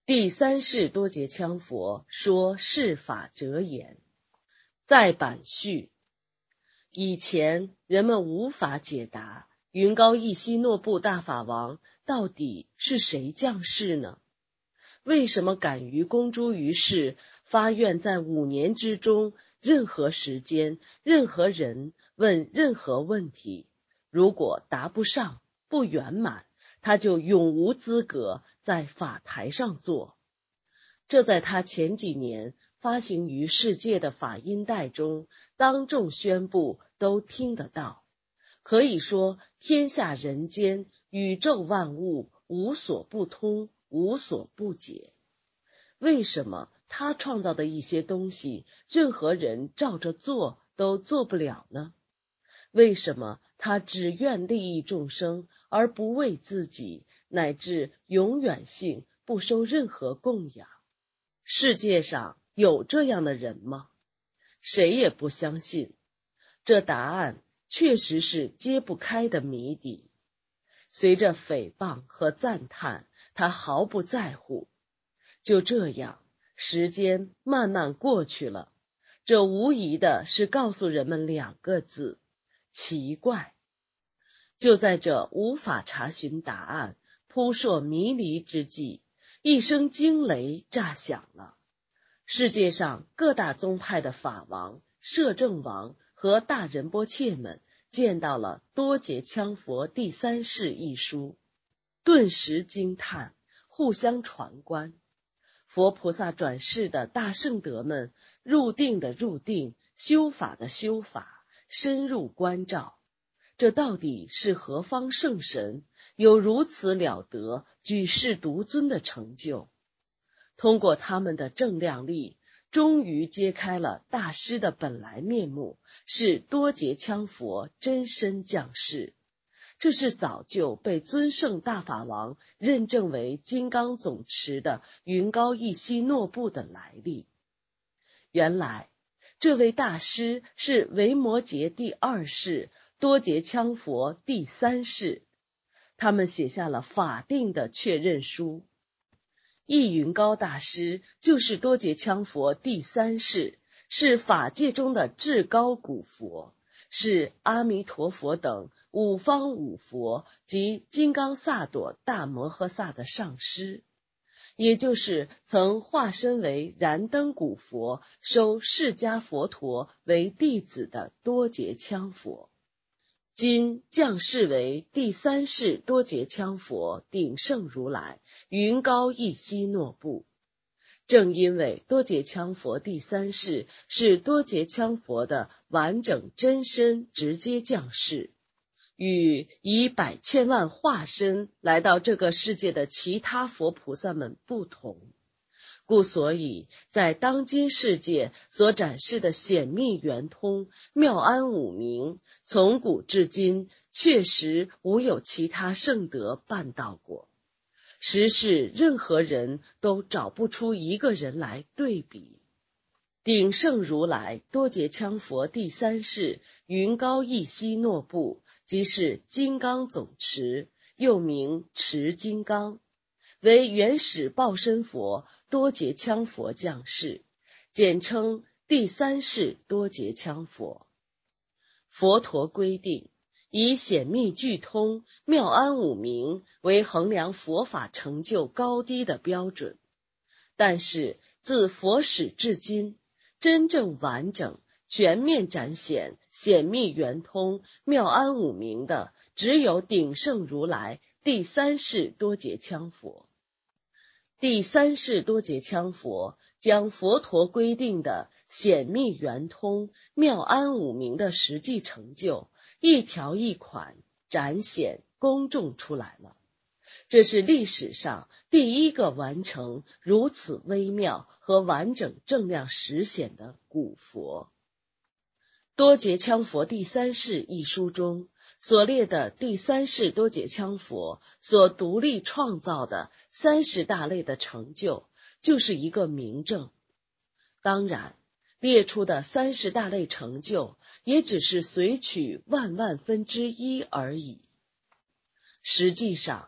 第三世多杰羌佛说世法者言。在版序，以前人们无法解答云高一息诺布大法王到底是谁降世呢？为什么敢于公诸于世，发愿在5年之中，任何时间、任何人问任何问题，如果答不上、不圆满，他就永无资格在法台上坐。这在他前几年发行于世界的法音带中当众宣布，都听得到。可以说天下人间宇宙万物无所不通，无所不解。为什么他创造的一些东西，任何人照着做都做不了呢？为什么他只愿利益众生，而不为自己，乃至永远性不收任何供养？世界上有这样的人吗？谁也不相信。这答案确实是揭不开的谜底。随着诽谤和赞叹，他毫不在乎。就这样，时间慢慢过去了，这无疑的是告诉人们2个字：奇怪。就在这无法查询答案、扑朔迷离之际，一声惊雷炸响了。世界上各大宗派的法王、摄政王和大仁波切们见到了多杰羌佛第三世一书，顿时惊叹，互相传观。佛菩萨转世的大圣德们入定的入定，修法的修法，深入关照。这到底是何方圣神，有如此了得、举世独尊的成就？通过他们的正量力，终于揭开了大师的本来面目，是多杰羌佛真身降世。这是早就被尊圣大法王认证为金刚总持的云高一息诺布的来历。原来这位大师是维摩诘第2世，多杰羌佛第3世。他们写下了法定的确认书。意云高大师就是多杰羌佛第3世，是法界中的至高古佛，是阿弥陀佛等5方5佛及金刚萨埵大摩诃萨的上师，也就是曾化身为燃灯古佛，收释迦佛陀为弟子的多杰羌佛。今降世为第3世多杰羌佛顶圣如来云高一息诺布。正因为多杰羌佛第3世是多杰羌佛的完整真身直接降世，与以百千万化身来到这个世界的其他佛菩萨们不同，故所以在当今世界所展示的显密圆通、妙安五明，从古至今确实无有其他圣德办到过，实是任何人都找不出一个人来对比。顶圣如来多杰羌佛第3世云高一息诺布，即是金刚总持，又名持金刚，为原始报身佛多杰羌佛降世，简称第3世多杰羌佛。佛陀规定，以显密具通、妙安五明为衡量佛法成就高低的标准，但是自佛始至今，真正完整、全面展显显密圆通、妙安五明的，只有顶圣如来第3世多杰羌佛。第3世多杰羌佛将佛陀规定的显密圆通、妙安五明的实际成就，一条一款展显公众出来了。这是历史上第一个完成如此微妙和完整正量实显的古佛。多杰羌佛第3世一书中所列的第3世多杰羌佛所独立创造的30大类的成就，就是一个明证。当然，列出的30大类成就也只是随取万万分之一而已。实际上，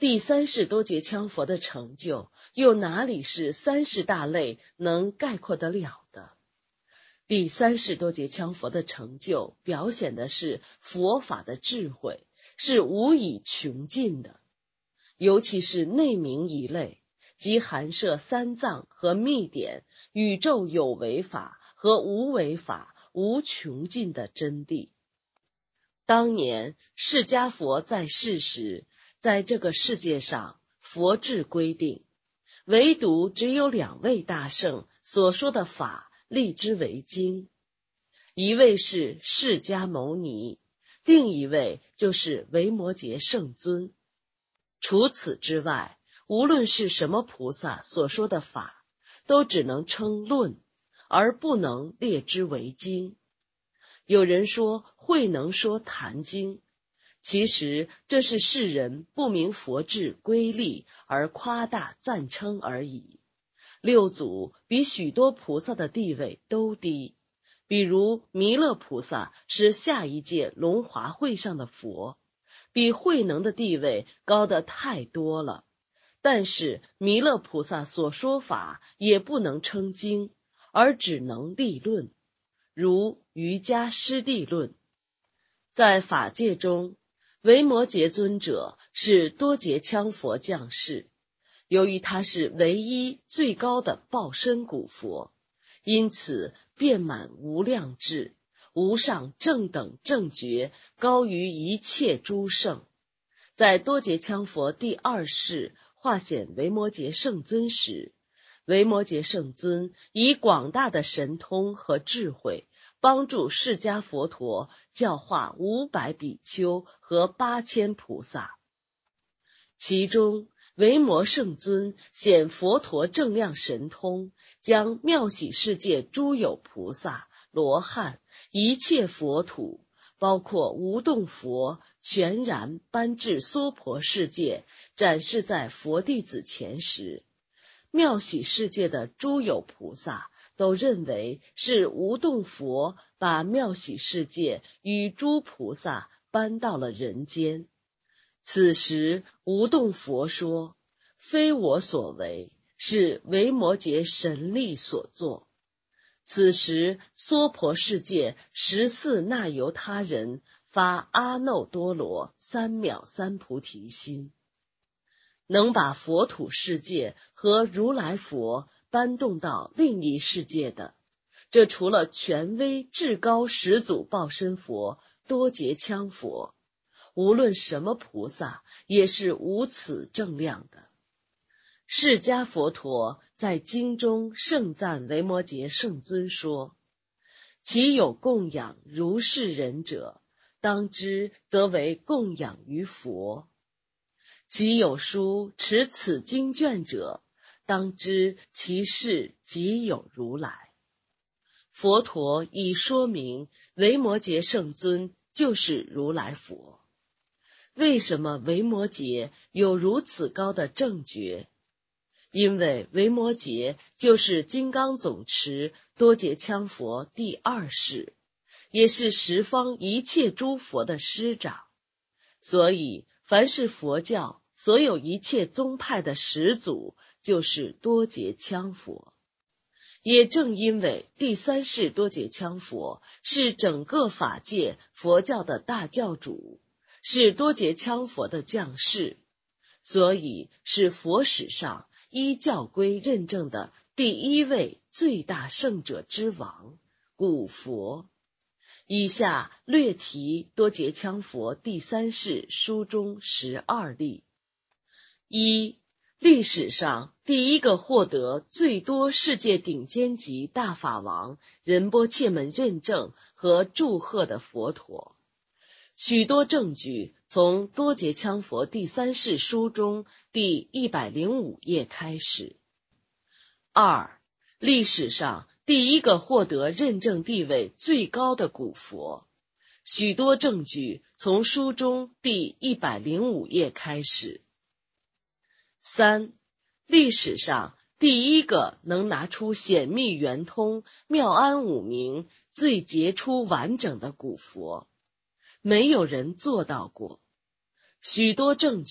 第三世多杰羌佛的成就，又哪里是三世大类能概括得了的？第三世多杰羌佛的成就，表现的是佛法的智慧，是无以穷尽的。尤其是内明一类，即含摄三藏和密典、宇宙有为法和无为法无穷尽的真谛。当年释迦佛在世时，在这个世界上佛制规定，唯独只有2位大圣所说的法立之为经，一位是释迦牟尼，另一位就是维摩诘圣尊。除此之外，无论是什么菩萨所说的法，都只能称论，而不能列之为经。有人说慧能说坛经，其实这是世人不明佛制规例而夸大赞称而已。六祖比许多菩萨的地位都低，比如弥勒菩萨是下一届龙华会上的佛，比慧能的地位高得太多了。但是弥勒菩萨所说法也不能称经，而只能立论，如瑜伽师地论。在法界中，维摩诘尊者是多杰羌佛降世，由于他是唯一最高的报身古佛，因此遍满无量智，无上正等正觉，高于一切诸圣。在多杰羌佛第2世化显维摩诘圣尊时，维摩诘圣尊以广大的神通和智慧，帮助释迦佛陀教化500比丘和8000菩萨。其中维摩圣尊显佛陀正量神通，将妙喜世界诸有菩萨、罗汉、一切佛土，包括无动佛，全然搬至娑婆世界，展示在佛弟子前时，妙喜世界的诸有菩萨都认为是无动佛把妙喜世界与诸菩萨搬到了人间。此时无动佛说，非我所为，是维摩诘神力所作。此时娑婆世界14那由他人发阿耨多罗三藐三菩提心，能把佛土世界和如来佛搬动到另一世界的，这除了权威至高始祖报身佛多杰羌佛，无论什么菩萨也是无此正量的。释迦佛陀在经中盛赞维摩诘圣尊说，其有供养如是人者，当知则为供养于佛；其有书持此经卷者，当知其事即有如来。佛陀已说明维摩诘圣尊就是如来佛。为什么维摩诘有如此高的正觉？因为维摩诘就是金刚总持多杰羌佛第2世，也是十方一切诸佛的师长，所以凡是佛教所有一切宗派的始祖就是多杰羌佛。也正因为第3世多杰羌佛是整个法界佛教的大教主，是多杰羌佛的降世，所以是佛史上依教规认证的第1位最大圣者之王，古佛。以下略提多杰羌佛第3世书中12例。1、历史上第一个获得最多世界顶尖级大法王仁波切们认证和祝贺的佛陀。许多证据从多杰羌佛第3世书中第105页开始。2、历史上第一个获得认证地位最高的古佛。许多证据从书中第105页开始。3、历史上第一个能拿出显密圆通妙安五明最杰出完整的古佛。没有人做到过。许多证据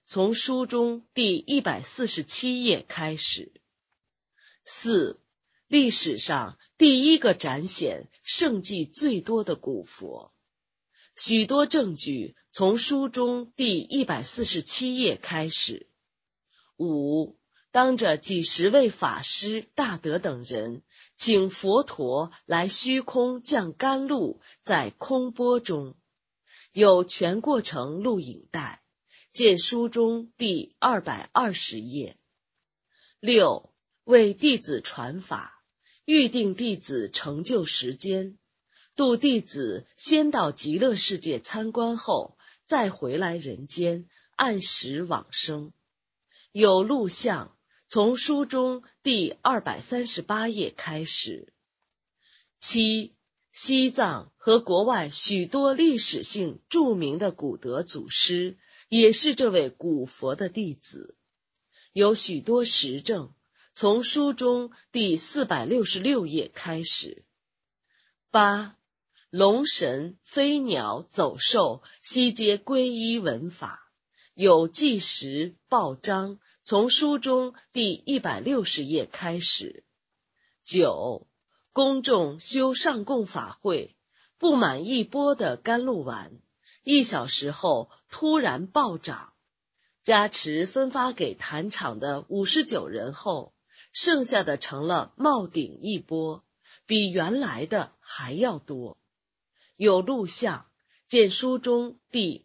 从书中第147页开始。4. 历史上第一个展显圣迹最多的古佛。许多证据从书中第147页开始。5. 当着几十位法师、大德等人，请佛陀来虚空降甘露，在空钵中。有全过程录影带，见书中第220页。6. 为弟子传法，预定弟子成就时间，度弟子先到极乐世界参观后，再回来人间，按时往生。有录像，从书中第238页开始。7. 西藏和国外许多历史性著名的古德祖师，也是这位古佛的弟子。有许多实证，从书中第466页开始。8. 龙神、飞鸟、走兽悉皆皈依闻法，有纪实、报章，从书中第160页开始。9. 公众修上供法会，不满1钵的甘露丸，1小时后突然暴涨，加持分发给坛场的59人后，剩下的成了冒顶1钵，比原来的还要多。有录像，见书中第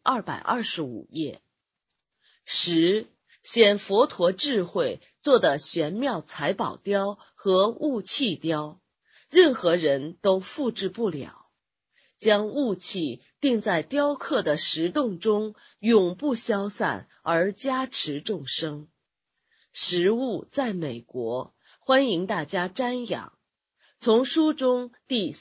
225页。10. 显佛陀智慧做的玄妙财宝雕和物器雕，任何人都复制不了。将物器定在雕刻的石洞中，永不消散而加持众生。实物在美国，欢迎大家瞻仰。从书中第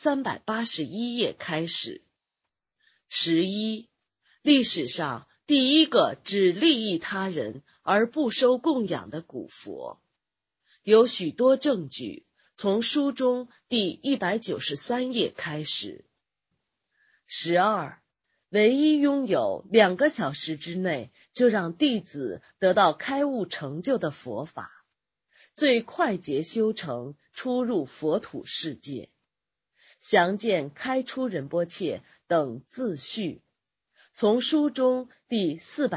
381页开始。11. 历史上第一个只利益他人而不收供养的古佛。有许多证据，从书中第193页开始。12. 唯一拥有2个小时之内就让弟子得到开悟成就的佛法，最快捷修成出入佛土世界。详见开出仁波切等自序，从书中第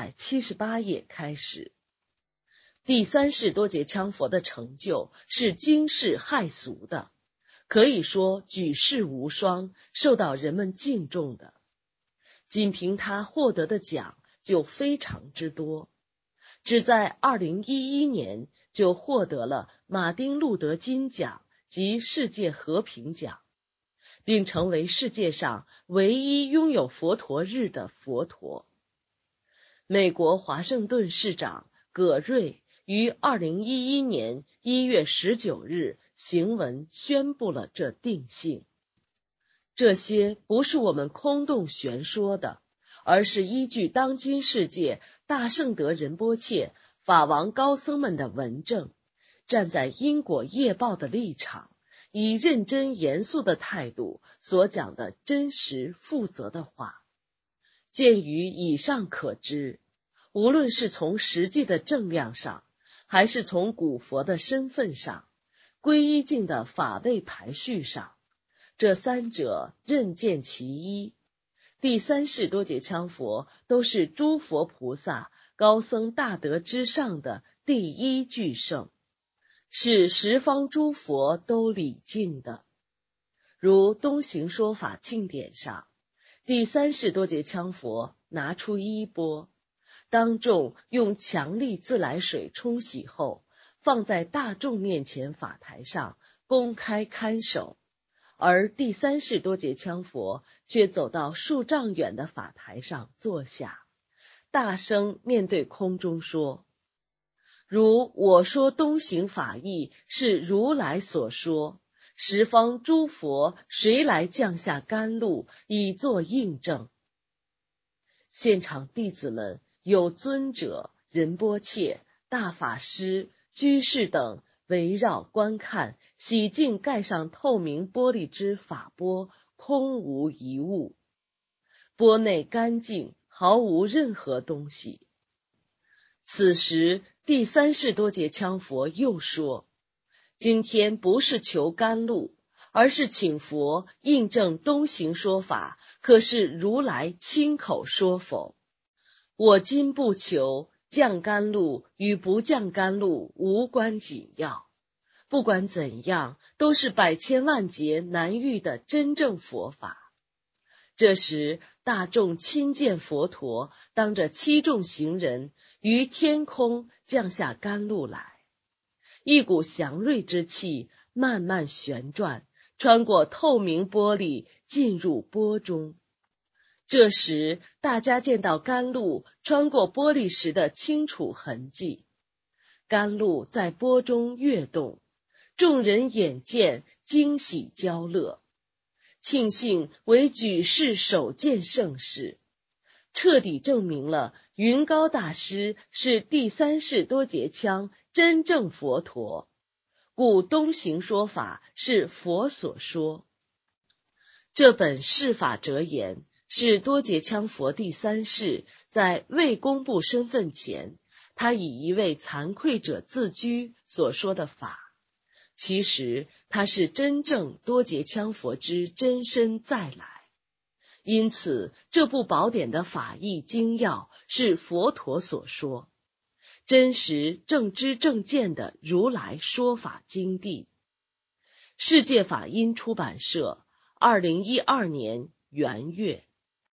478页开始。第三世多杰羌佛的成就是惊世骇俗的，可以说举世无双，受到人们敬重的。仅凭他获得的奖就非常之多，只在2011年就获得了马丁路德金奖及世界和平奖，并成为世界上唯一拥有佛陀日的佛陀。美国华盛顿市长葛瑞于2011年1月19日行文宣布了这定性。这些不是我们空洞玄说的，而是依据当今世界大圣德仁波切、法王高僧们的文证，站在因果业报的立场，以认真严肃的态度所讲的真实负责的话。鉴于以上可知，无论是从实际的正量上，还是从古佛的身份上、皈依境的法位排序上，这三者任见其一。第三世多杰羌佛都是诸佛菩萨、高僧大德之上的第一巨圣，是十方诸佛都礼敬的。如东行说法庆典上，第三世多杰羌佛拿出衣钵，当众用强力自来水冲洗后，放在大众面前法台上公开看守，而第三世多杰羌佛却走到数丈远的法台上坐下，大声面对空中说：如我说东行法义是如来所说，十方诸佛谁来降下甘露以作印证？现场弟子们有尊者、仁波切、大法师、居士等围绕观看，洗净盖上透明玻璃之法钵，空无一物，钵内干净，毫无任何东西。 此时第三世多杰羌佛又说，今天不是求甘露，而是请佛印证东行说法，可是如来亲口说否。我今不求，降甘露与不降甘露无关紧要，不管怎样，都是百千万劫难遇的真正佛法。这时大众亲见佛陀当着七众行人于天空降下甘露来，一股祥瑞之气慢慢旋转，穿过透明玻璃进入钵中。这时大家见到甘露穿过玻璃时的清楚痕迹，甘露在钵中跃动，众人眼见惊喜交乐，庆幸为举世首见盛事，彻底证明了云高大师是第三世多杰羌真正佛陀，故东行说法是佛所说。这本释法者言是多杰羌佛第三世在未公布身份前，他以一位惭愧者自居所说的法。其实他是真正多杰羌佛之真身再来，因此这部宝典的法义精要是佛陀所说，真实正知正见的如来说法经地。世界法音出版社2012年元月。